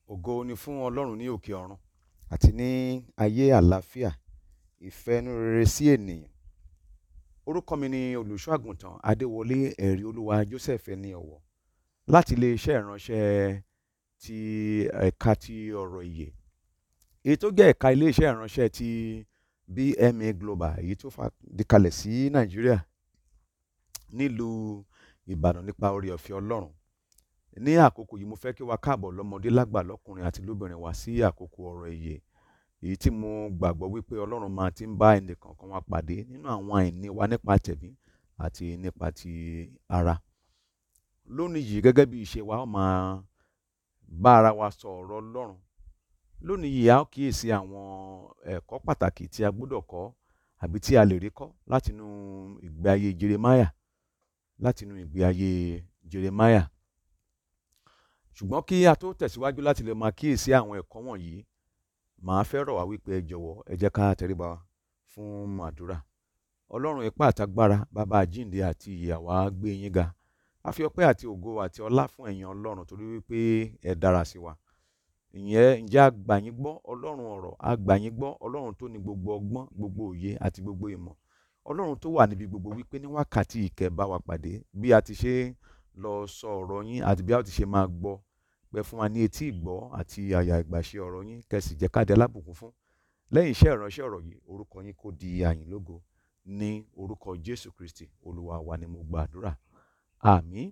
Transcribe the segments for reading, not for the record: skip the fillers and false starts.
Ògo ni fún Ọlọ́run ní òkè ọ̀run àti ní ayé àlàáfíà, ìfẹ́ inú rere sí ènìyàn. Orúkọ mi ni olùṣọ́ àgùntàn Adéwọlé ẹ̀rí olúwa Joseph ẹni ọ̀wọ̀ láti iléeṣẹ́ ìránṣẹ́ ti ẹ̀ka ti ọ̀rọ̀ ìyè, èyí tó jẹ́ ẹ̀ka iléeṣẹ́ ìránṣẹ́ ti BMA Global, èyí tó fàdí kalẹ̀ sí Nàìjíríà nílùú Ìbàdàn nípa oore ọ̀fẹ́ Ọlọ́run. Ní àkókò yìí mo fẹ́ kí wa káàbọ̀ lọ́mọdé lágbà lọ́kùnrin àti lóbìnrin wá sí àkókò ọ̀rọ̀ ìyè, èyí tí mo gbàgbọ́ wípé Ọlọ́run máa ti ń bá ẹnì kọ̀ọ̀kan wa pàdé nínú àwọn àìní wa nípa tẹ̀mí àti nípa ti ara. Lónìí yìí gẹ́gẹ́ bí ìṣe wa, ó máa bá ara wa sọ ọ̀rọ̀ Ọlọ́run. Lónìí yìí a ó kíyèsí àwọn ẹ̀kọ́ pàtàkì tí a gbọ́dọ̀ kọ́ àbí tí a lè rí kọ́ látinú ìgbé ayé Jeremáyà. Ṣùgbọ́n kí a tó tẹ̀síwájú láti lè máa kíyèsí àwọn ẹ̀kọ́ wọ̀nyí, màá fẹ́ rọ̀ wá wípé ẹ jọ̀wọ́ ẹ jẹ́ ká tẹríba fún àdúrà. Ọlọ́run ipá àtagbára, bàbá àjíǹde àti ìyè, àwa gbé yín ga. A fi ọpẹ́ àti ògo àti ọlá fún ẹ̀yin Ọlọ́run torí wípé ẹ dára sí wa. Ǹjẹ́ a gbà yín gbọ́ Ọlọ́run ọ̀rọ̀, a gbà yín gbọ́ Ọlọ́run tó ní gbogbo ọgbọ́n, gbogbo òye àti gbogbo ìmọ̀. Ọlọ́run tó wà níbi gbogbo wípé ní wákàtí ìkẹ́ bá wa pàdé bí a ti ṣe lọ sọ ọ̀rọ̀ yín àti bí a ti ṣe máa gbọ́. Pẹ́ fún wa ní etí ìgbọ́ àti àyà ìgbàṣe ọ̀rọ̀ yín, kẹ́sì jẹ́ ká di alábùkún fún. Lẹ́yìn iṣẹ́ ìránṣẹ́ ọ̀rọ̀ yìí, orúkọ yín kó di àyìn lógo ní orúkọ Jésù Kristi Olúwa wa ni mo gbàdúrà. Àmín.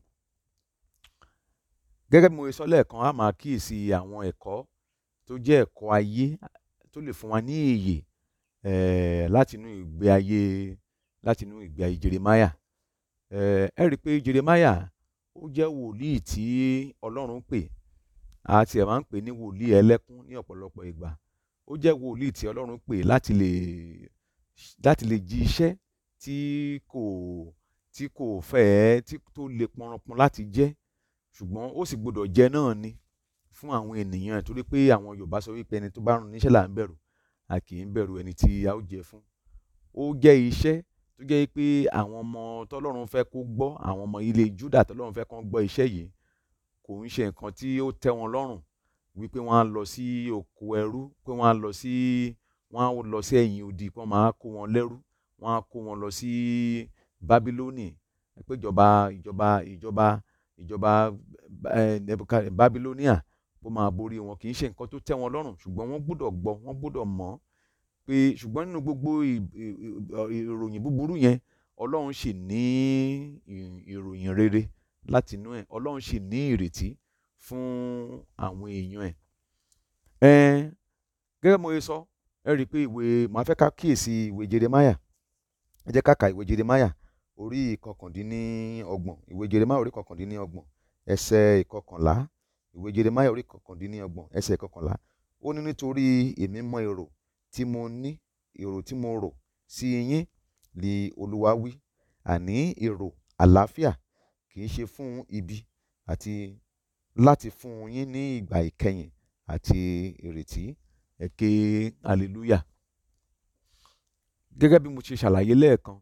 Gẹ́gẹ́ bí mo sọ lẹ́ẹ̀kan, a máa kíyèsí àwọn ẹ̀kọ́ tó jẹ́ ẹ̀kọ́ ayé tó lè fún wa ní ìyè látinú ìgbé ayé Jeremáyà. Ẹ rí i pé Jeremáyà ó jẹ́ wòlíì tí Ọlọ́run pè, àti ẹ̀ máa ń pè ní wòlíì ẹlẹ́kún ní ọ̀pọ̀lọpọ̀ ìgbà. Ó jẹ́ wòlíì tí Ọlọ́run pè láti lè jí iṣẹ́ tó lè pọnranpọn láti jẹ́, ṣùgbọ́n ó sì gbọdọ̀ jẹ́ náà ni fún àwọn ènìyàn, torí pé àwọn Yorùbá sọ wípé ẹni tó bá rán níṣẹ́ là ń bẹ̀rù, a kì í bẹ̀rù ẹni tí a ó jẹ fún. Ó jẹ́ iṣẹ́ tó jẹ́ pé àwọn ọmọ tọ́lọ́run fẹ́ kó gbọ́, àwọn ọmọ ilé Júdà tọ́lọ́run fẹ́ kó gbọ́ iṣẹ́ yìí, kò ń ṣe nǹkan tí ó tẹ́ wọn lọ́rùn wípé wọ́n á lọ sí oko ẹrú, pé wọ́n á lọ sí ẹ̀yìn odi, pé wọ́n máa kó wọn lẹ́rú, wọ́n á kó wọn lọ sí Bábílónì, pé ìjọba Bábílóníà ó máa borí wọn. Kì í ṣe nǹkan tó tẹ́ wọn lọ́rùn, ṣùgbọ́n wọ́n gbọ́dọ̀ gbọ́, wọ́n gbọ́dọ̀ mọ̀ pé ṣùgbọ́n nínú gbogbo ìròyìn búburú yẹn, Ọlọ́run sì ní ìròyìn rere látinú ẹ̀. Ọlọ́run sì ní ìrètí fún àwọn èèyàn ẹ̀. Gẹ́gẹ́ mo ṣe sọ, ẹ rí i pé màá fẹ́ ká kíyèsí ìwé Jeremáyà. Ẹ jẹ́ ká ka ìwé Jeremáyà orí ìkọkàndínlọ́gbọ̀n, ìwé Jeremáyà orí ìkọkàndínlọ́gbọ̀n ẹsẹ̀ ìkọkànlá. Ìwé Jeremáyà orí ìkọkàndínlọ́gbọ̀n ẹsẹ̀ ìkọkànlá. Ó ní nítorí èmi mọ èrò tí mo rò sí yín li Olúwa wí, àní èrò àlàáfíà, kì í ṣe fún ibi, àti láti fún yín ní ìgbà ìkẹyìn àti ìrètí. Ẹ ké hallelujah. Gẹ́gẹ́ bí mo ṣe ṣàlàyé lẹ́ẹ̀kan,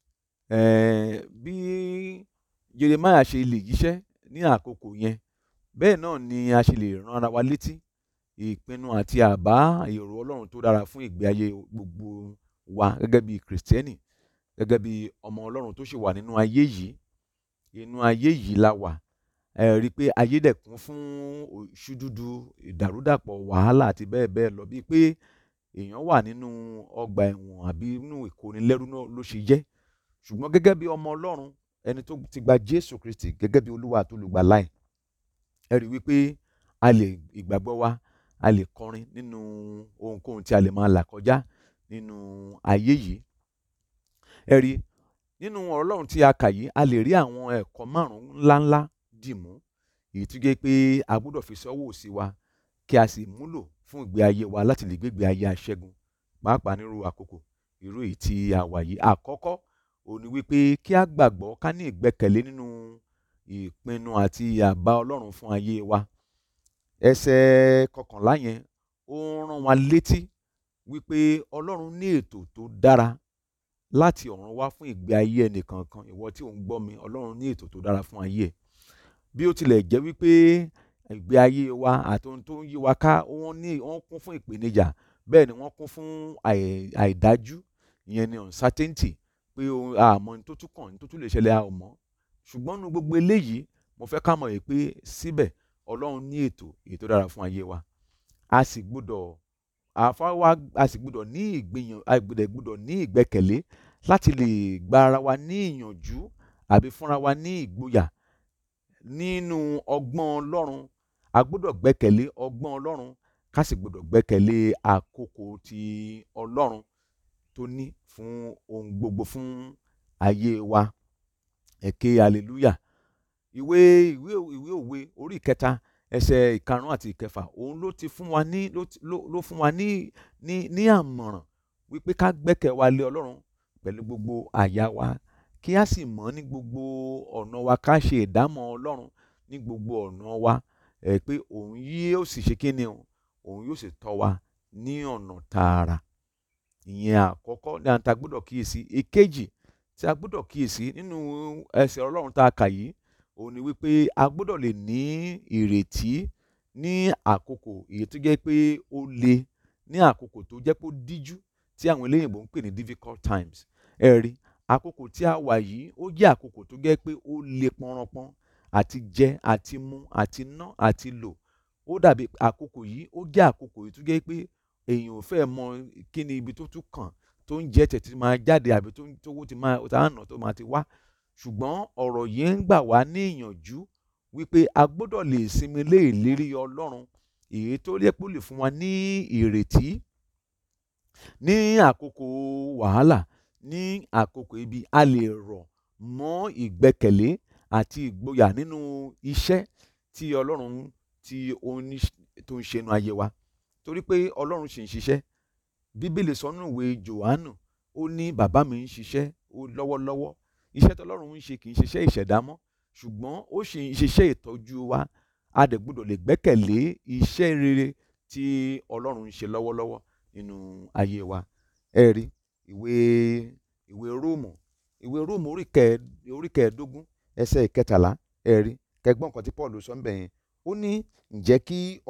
bí Jeremáyà ṣe lè jíṣẹ́ ní àkókò yẹn, bẹ́ẹ̀ náà ni a ṣe lè rán ara wa létí ìpinnu àti àbá èrò Ọlọ́run tó dára fún ìgbé ayé gbogbo wa gẹ́gẹ́ bí Kìrìsìtẹ́nì, gẹ́gẹ́ bí ọmọ Ọlọ́run tó ṣì wà nínú ayé yìí. Inú ayé yìí la wà. Rí i pé ayé dẹ̀ kún fún ṣúdúdú, ìdàrúdàpọ̀, wàhálà àti bẹ́ẹ̀ bẹ́ẹ̀ lọ, bíi pé èèyàn wà nínú ọgbà ẹ̀wọ̀n àbí nínú ìkónilẹ́rú náà ló ṣe jẹ́. Ṣùgbọ́n gẹ́gẹ́ bí ọmọ Ọlọ́run, ẹni tó ti gba Jésù Kristi gẹ́gẹ́ bí Olúwa àti olùgbàlà ẹ̀, ẹ rí i wípé ìgbàgbọ́ wa a lè kọrin nínú ohunkóhun tí a lè máa là kọjá nínú ayé yìí. Ẹ rí i nínú ọ̀rọ̀ Ọlọ́run tí a kà yìí, a lè rí àwọn ẹ̀kọ́ márùn-ún ńláńlá dìmú, èyí tó jẹ́ pé a gbọ́dọ̀ fi sọ́wọ́ òsì wa kí a sì múlò fún ìgbé ayé wa láti lè gbégbé ayé aṣẹ́gun, pàápàá nírú àkókò irú èyí tí a wà yìí. Àkọ́kọ́ òun ni wípé kí a gbàgbọ́, ká ní ìgbẹ́kẹ̀lé nínú ìpinnu àti àbá Ọlọ́run fún ayé wa. Ẹsẹ̀ kọkànlá yẹn ó rán wa létí wípé Ọlọ́run ní ètò tó dára láti ọ̀run wá fún ìgbé ayé ẹnìkankan. Ìwọ tí ò ń gbọ́ mi, Ọlọ́run ní ètò tó dára fún ayé ẹ̀. Bí ó tilẹ̀ jẹ́ wípé ìgbé ayé wa àti ohun tó ń yí wa ká wọ́n kún fún ìpèníjà, bẹ́ẹ̀ ni wọ́n kún fún àìdájú, ìyẹn ni uncertainty, pé àmọ́ ní tó tún kàn, ní tó tún lè ṣẹlẹ̀ a ò mọ̀. Ṣùgbọ́n nínú gbogbo eléyìí mo fẹ́ ká mọ̀ pé síbẹ̀ Ọlọ́run ní ètò dára fún ayé wa. A sì gbọ́dọ̀ ní ìgbẹ́kẹ̀lé láti lè gba ara wa ní ìyànjú àbí fúnra wa ní ìgboyà nínú ọgbọ́n Ọlọ́run. A gbọ́dọ̀ gbẹ́kẹ̀lé ọgbọ́n Ọlọ́run, ká sì gbọ́dọ̀ gbẹ́kẹ̀lé àkókò tí Ọlọ́run tó ní fún ohun gbogbo fún ayé wa. Ẹ̀kẹ́ hallelujah. Ìwé òwe orí ìkẹta ẹsẹ̀ ìkarùn-ún àti ìkẹfà, òun ló fún wa ní àmọ̀ràn wípé ká gbẹ́kẹ̀ wa lé Ọlọ́run pẹ̀lú gbogbo àyà wa, kí a sì mọ̀ ní gbogbo ọ̀nà wa, ká ṣe ìdámọ̀ Ọlọ́run ní gbogbo ọ̀nà wa, pé òun yóò sì ṣe kíni o, òun yóò sì tọ́ wa ní ọ̀nà tààrà. Ìyẹn àkọ́kọ́ ní àǹtà gbọ́dọ̀ kíyèsí. Èkejì tí a gbọ́dọ̀ kíyèsí nínú ẹsẹ̀ Ọlọ́run tá a kà yìí, òun ni wípé a gbọ́dọ̀ lè ní ìrètí ní àkókò èyí tó jẹ́ pé ó le, ní àkókò tó jẹ́ pé ó díjú, tí àwọn eléyìnbó ń pè ní difficult times. Ẹ rí, àkókò tí a wà yìí ó jẹ́ àkókò tó jẹ́ pé ó le pọnranpọn, àti jẹ, àti mu, àti ná, àti lò. Ó dàbí àkókò yìí ó jẹ́ àkókò yìí tó jẹ́ pé èèyàn ò fẹ́ mọ kí ni ibi tó tún kàn, tó ń jẹ́ tẹ̀ tí máa jáde àbí tó ti máa tàànà tó máa ti wá. Ṣùgbọ́n ọ̀rọ̀ yìí ń gbà wá ní ìyànjú wípé a gbọ́dọ̀ lè sinmi lé ìlérí Ọlọ́run, èyí tó yẹ kó lè fún wa ní ìrètí ní àkókò wàhálà, ní àkókò ibi. A lè rọ̀ mọ́ ìgbẹ́kẹ̀lé àti ìgboyà nínú iṣẹ́ tí Ọlọ́run tó ń ṣe nínú ayé wa, torí pé Ọlọ́run ṣì ń ṣiṣẹ́. Bíbélì sọ nínú ìwé Jòhánù, ó ní bàbá mi ń ṣiṣẹ́ lọ́wọ́lọ́wọ́. Iṣẹ́ tí Ọlọ́run ń ṣe kì í ṣiṣẹ́ ìṣẹ̀dá mọ́, ṣùgbọ́n ó ṣì ń ṣiṣẹ́ ìtọ́jú wa. A dẹ̀ gbọ́dọ̀ lè gbẹ́kẹ̀lé iṣẹ́ rere tí Ọlọ́run ń ṣe lọ́wọ́lọ́wọ́ nínú ayé wa. Ẹ rí ìwé Róòmù orí kẹẹ̀ẹ́dógún ẹsẹ̀ ìkẹtàlá, ẹ rí, kẹgbọ́n kan tí Paul sọ ń bẹ̀ yẹn. Ó ní ǹjẹ́ kí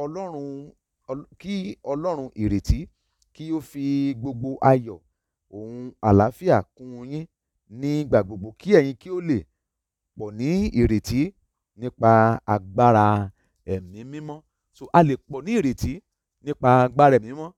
Ọlọ́run ìrètí kí ó fi gbogbo ayọ̀ òun àlàáfíà kún yín nígbà gbogbo, kí ẹ̀yin kí ó lè pọ̀ ní ìrètí nípa agbára ẹ̀mí mímọ́. So a lè pọ̀ ní ìrètí nípa agbára ẹ̀mí mímọ́,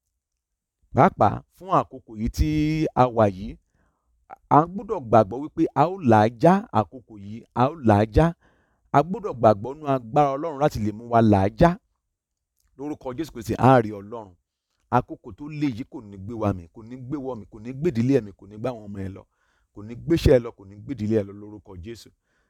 pàápàá fún àkókò yìí tí a wà yìí. A gbọ́dọ̀ gbàgbọ́ wípé a ó là á já àkókò yìí, a ó là á já. A gbọ́dọ̀ gbàgbọ́ nínú agbára Ọlọ́run láti lè mú wa là á já. Lórúkọ Jésù Kristi, a rí Ọlọ́run. Àkókò tó le yìí kò ní gbé wa mì, kò ní gbé wọ mì, kò ní gbèdílé ẹ̀mí, kò ní gbá àwọn ọmọ ẹ lọ, kò ní gbéṣẹ́ ẹ lọ, kò ní gbèdílé ẹ lọ lórúkọ Jésù.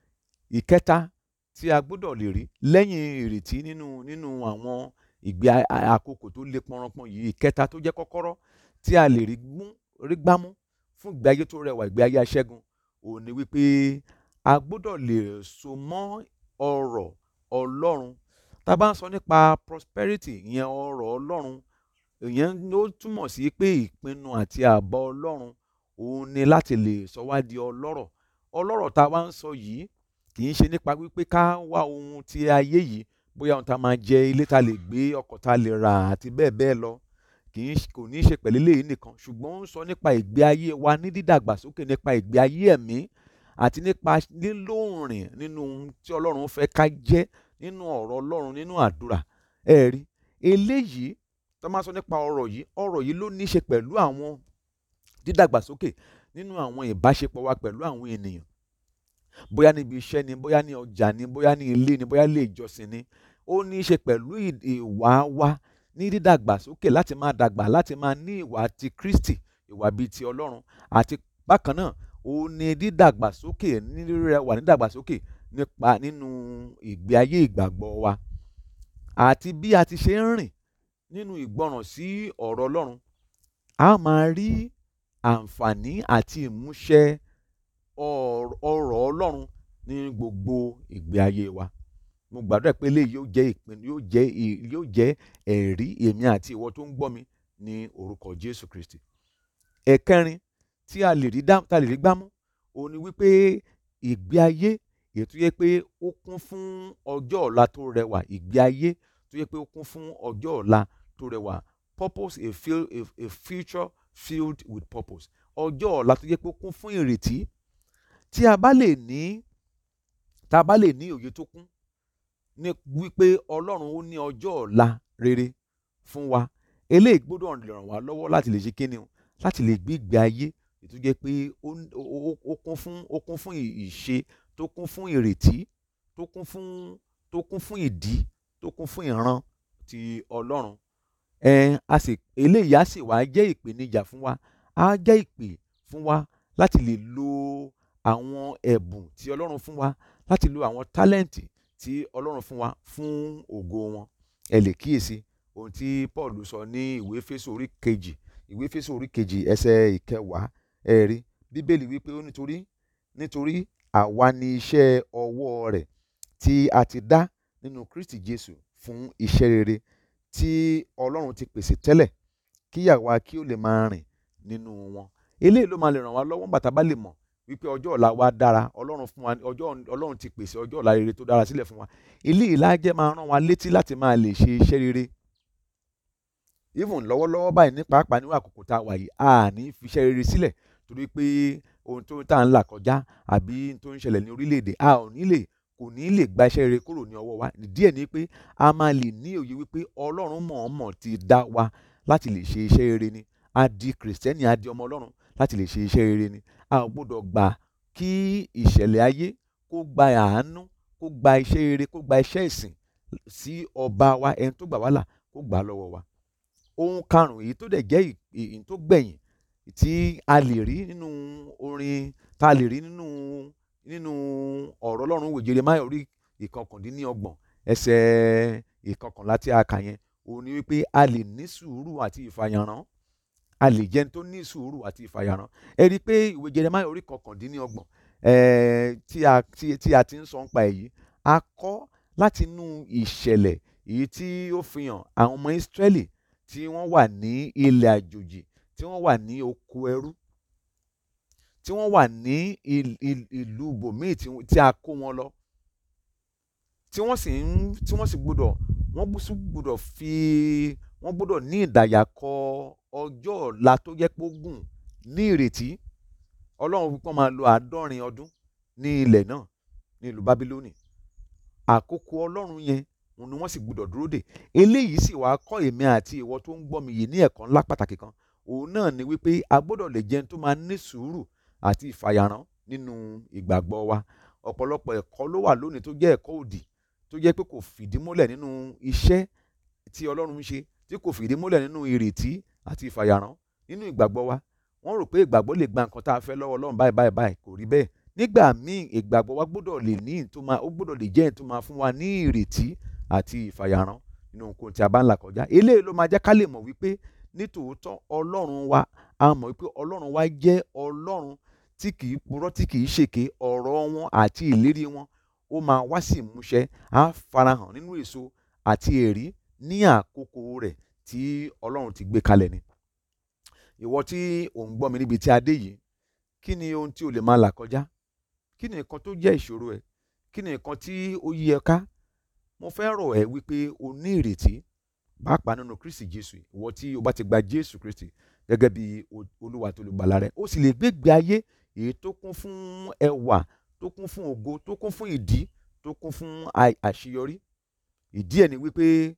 Ìkẹta tí a gbọ́dọ̀ lè rí lẹ́yìn ìrètí nínú àwọn ìgbé àkókò tó le pọnranpọn yìí, ìkẹta tó jẹ́ kọ́kọ́rọ́ tí a lè rí gbámú fún ìgbé ayé tó rẹwà, ìgbé ayé aṣẹ́gun, òun ni wípé a gbọ́dọ̀ lè so mọ́ ọ̀rọ̀ Ọlọ́run. Tá a bá ń sọ nípa prosperity, ìyẹn ọ̀rọ̀ Ọlọ́run, ìyẹn ló túmọ̀ sí pé ìpinnu àti àbọ̀ Ọlọ́run òun ni láti lè sọ wá di ọlọ́rọ̀. Ọlọ́rọ̀ tá a wá ń sọ yìí kì í ṣe nípa wípé ká wá ohun ti ayé yìí, bóyá ohun tá a máa jẹ, ilé tá a lè gbé, ọkọ̀ tá a lè rà àti bẹ́ẹ̀ bẹ́ẹ̀ lọ. Kò ní í ṣe pẹ̀lú eléyìí nìkan, ṣùgbọ́n ó ń sọ nípa ìgbé ayé wa ní dídàgbàsókè, nípa ìgbé ayé ẹ̀mí, àti nípa lílóòrìn nínú ohun tí Ọlọ́run fẹ́ ká jẹ́, nínú ọ̀rọ̀ Ọlọ́run, nínú àdúrà. Ẹ rí, eléyìí tó máa sọ nípa ọ̀rọ̀ yìí ló ní í ṣe pẹ̀lú àwọn dídàgbàsókè nínú àwọn ìbáṣepọ̀ wa pẹ̀lú àwọn ènìyàn, bóyá níbi iṣẹ́ ni, bóyá ní ọjà ni, bóyá ní ilé ni, bóyá ilé ìjọsìn ni. Ó ní í ṣe pẹ̀lú ìwà wa ní dídàgbàsókè, láti máa dàgbà, láti máa ní ìwà ti Kristi, ìwà bíi ti Ọlọ́run. Àti bákan náà ó ní dídàgbàsókè, nírẹwà dídàgbàsókè nínú ìgbé ayé ìgbàgbọ́ wa, àti bí a ti ṣe ń rìn nínú ìgbọràn sí ọ̀rọ̀ Ọlọ́run. A máa rí àǹfààní àti ìmúṣẹ ọ̀rọ̀ Ọlọ́run ní gbogbo ìgbé ayé wa. Mo gbàdúrà pé eléyìí yóò jẹ́ ìpinnu, yóò jẹ́ ẹ̀rí èmi àti ìwọ tó ń gbọ́ mi ní orúkọ Jésù Kristi. Ẹ̀kẹrin tí a lè rí gbámú òun ni wípé ìgbé ayé èyí tó yẹ pé ó kún fún ọjọ́ ọ̀la tó rẹwà, ìgbé ayé tó yẹ pé ó kún fún ọjọ́ ọ̀la tó rẹwà. Purpose, a future filled with purpose. Ọjọ́ ọ̀la tó yẹ pé ó kún fún ìrètí. Tí a bá lè ní òye tó kún ní wípé Ọlọ́run ó ní ọjọ́ ọ̀la rere fún wa, eléyìí gbọ́dọ̀ ràn wá lọ́wọ́ láti lè ṣe kíni o, láti lè gbé ìgbé ayé tó jẹ́ pé ó kún fún ìṣe, tó kún fún ìrètí, tó kún fún ìdí, tó kún fún ìran ti Ọlọ́run. Eléyìí á sì wá jẹ́ ìpèníjà fún wa, á jẹ́ ìpè fún wa láti lè lo àwọn ẹ̀bùn tí Ọlọ́run fún wa, láti lo àwọn tálẹ́ǹtì tí Ọlọ́run fún wa fún ògo wọn. Ẹ lè kíyèsí ohun tí Paul sọ ní ìwé Éfésù orí kejì ẹsẹ̀ ìkẹwàá. Ẹ rí Bíbélì wípé ó nítorí àwa ni iṣẹ́ ọwọ́ rẹ̀ tí a ti dá nínú Kristi Jésù fún iṣẹ́ rere tí Ọlọ́run ti pèsè tẹ́lẹ̀ kí àwa kí ó lè máa rìn nínú wọn. Eléyìí ló máa lè ràn wá lọ́wọ́ nígbà tá a bá lè mọ̀ wípé ọjọ́ ọ̀la wa dára. Ọlọ́run ti pèsè ọjọ́ ọ̀la rere tó dára sílẹ̀ fún wa. Eléyìí lá jẹ́ máa rán wa létí láti máa lè ṣe iṣẹ́ rere. Even lọ́wọ́lọ́wọ́ báyìí ní pàápàá nínú àkókò tá a wà yìí, a ní fi iṣẹ́ rere sílẹ̀ torí pé ohun tó tá à ń là kọjá àbí tó ń ṣẹlẹ̀ ní orílẹ̀-èdè, kò ní lè gba iṣẹ́ rere kúrò ní ọwọ́ wa. Díẹ̀ ni pé a máa lè ní òye wípé Ọlọ́run mọ̀ọ́mọ̀ ti dá wa láti lè ṣe iṣẹ́ rere ni. A di Kìrìsìtẹ́nì, a di ọmọ Ọlọ́run láti lè ṣe iṣẹ́ rere ni. A ò gbọ́dọ̀ gbà kí ìṣẹ̀lẹ̀ ayé kó gba àánú, kó gba iṣẹ́ rere, kó gba iṣẹ́ ìsìn sí ọba wa, ẹni tó gbà wá là, kó gbà á lọ́wọ́ wa. Ohun karùn-ún èyí tó dẹ̀ jẹ́ èyí tó gbẹ̀yìn tí a lè rí nínú orin, tá a lè rí nínú ọ̀rọ̀ Ọlọ́run ìwé Jeremáyà orí ìkọkàndínlọ́gbọ̀n ẹsẹ̀ ìkọkànlá tí a kà yẹn, òun ni wípé a lè ní sùúrù àti ìfàyàrán. A lè jẹ́ ẹni tó ní sùúrù àti ìfàyàrán. Ẹ rí i pé ìwé Jeremáyà orí ìkọkàndínlọ́gbọ̀n tí a ti ń sọ nípa èyí, a kọ́ láti inú ìṣẹ̀lẹ̀ èyí tí ó fi hàn àwọn ọmọ Ísírẹ́lì tí wọ́n wà ní ilẹ̀ àjòjì, tí wọ́n wà ní oko ẹrú, tí wọ́n wà ní ìlú bòmíì tí a kó wọn lọ, tí wọ́n gbọ́dọ̀ ní ìdàyàkọ ọjọ́ ọ̀la tó jẹ́ pé ó gùn ní ìrètí. Ọlọ́run wípé wọ́n máa lo 70 ọdún ní ilẹ̀ náà, ní ìlú Bábílónì. Àkókò Ọlọ́run yẹn òun ni wọ́n sì gbọ́dọ̀ dúró dè. Eléyìí sì wá kọ́ èmi àti ìwọ tó ń gbọ́ mi yìí ní ẹ̀kọ́ ńlá pàtàkì kan. Òun náà ni wípé a gbọ́dọ̀ lè jẹ́ ẹni tó máa ní sùúrù àti ìfàyàrán nínú ìgbàgbọ́ wa. Ọ̀pọ̀lọpọ̀ ẹ̀kọ́ ló wà lónìí tó jẹ́ ẹ̀kọ́ òdì, tó jẹ́ pé kò fìdí múlẹ̀ nínú iṣẹ́ tí Ọlọ́run ń ṣe, tí kò fìdí múlẹ̀ nínú ìrètí àti ìfàyàrán nínú ìgbàgbọ́ wa. Wọ́n rò pé ìgbàgbọ́ lè gba nǹkan tá a fẹ́ lọ́wọ́ Ọlọ́run báyìí, kò rí bẹ́ẹ̀. Nígbà míì ìgbàgbọ́ wa gbọ́dọ̀ lè jẹ́ ẹni tó máa fún wa ní ìrètí àti ìfàyàrán nínú nǹkan tí a bá ń là kọjá. Eléyìí ló máa jẹ́ ká lè mọ̀ wípé nítòótọ́ Ọlọ́run wa, a mọ̀ wípé Ọlọ́run wa jẹ́ Ọlọ́run tí kìí purọ́, tí kìí ṣèké. Ọ̀rọ̀ wọn àti ìlérí wọn ó máa wá sí ìmúṣẹ, á farahàn nínú èso àti ẹ̀rí ní àkókò rẹ̀ tí Ọlọ́run ti gbé kalẹ̀ ni. Ìwọ tí ò ń gbọ́ mi níbi tí a dé yìí, kí ni ohun tí o lè máa là kọjá? Kí ni nǹkan tó jẹ́ ìṣòro ẹ̀? Kí ni nǹkan tí ó yí ẹ ká? Mo fẹ́ rọ̀ ẹ́ wípé o ní ìrètí pàápàá nínú Kristi Jésù. Ìwọ tí o bá ti gba Jésù Kristi gẹ́gẹ́ bí Olúwa àti Olùgbàlà rẹ, ó sì lè gbégbé ayé èyí tó kún fún ẹwà, tó kún fún ògo, tó kún fún ìdí, tó kún fún àṣeyọrí. Ìdí ẹ̀ ni wípé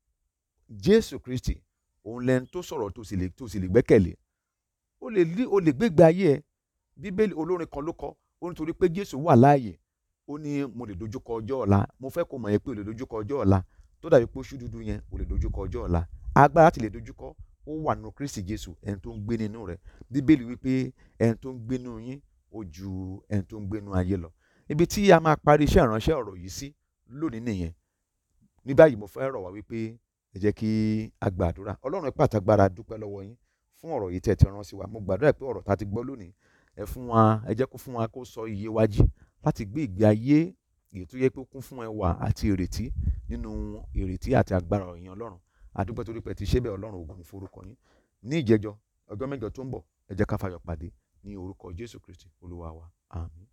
Jésù Kristi òun lẹni tó sọ̀rọ̀ tó sì lè gbẹ́kẹ̀lé. O lè gbégbé ayé ẹ. Bíbélì olórin kan ló kọ, ó nítorí pé Jésù wà láàyè, ó ní mo lè dojúkọ ọjọ́ ọ̀la. Mo fẹ́ kó mọ̀ yẹn pé o lè dojúkọ ọjọ́ ọ̀la tó dàbí pé oṣù dúdú yẹn, o lè dojúkọ ọjọ́ ọ̀la. Agbára ti lè dojúkọ ó wà nínú Kristi Jésù, ẹni tó ń gbé nínú rẹ̀. Bíbélì wípé ẹni tó ń gbé nínú yín ó ju ẹni tó ń gbé nínú ayé lọ. Ibi tí a máa parí iṣẹ́ ìránṣẹ́ ọ̀rọ̀ yìí sí lónìí nìyẹn. Ní báyìí mo fẹ́ rọ̀ wá wípé ẹ jẹ́ kí a gbàdúrà. Ọlọ́run ipá àtàgbára dúpẹ́ lọ́wọ́ yín fún ọ̀rọ̀ yìí tẹ́ ti rán sí wa. Mo gbàdúrà pé ọ̀rọ̀ tá ti gbọ́ lónìí ẹ jẹ́ kó fún wa, kó sọ iye wa jí láti gbé ìgbé ayé èyí tó yẹ pé ó kún fún ẹwà àti ìrètí nínú ìrètí àti agbára ọ̀yàn Ọlọ́run. A dúpẹ́ torí pé ti ṣe bẹ́ẹ̀ Ọlọ́run, ògo ni forúkọ yín. Ní ìjẹjọ ọjọ́ mẹ́jọ tó ń bọ̀, ẹ jẹ́ ká fayọ̀ pàdé ní orúkọ Jésù Kristi Olúwa wa. Àmín.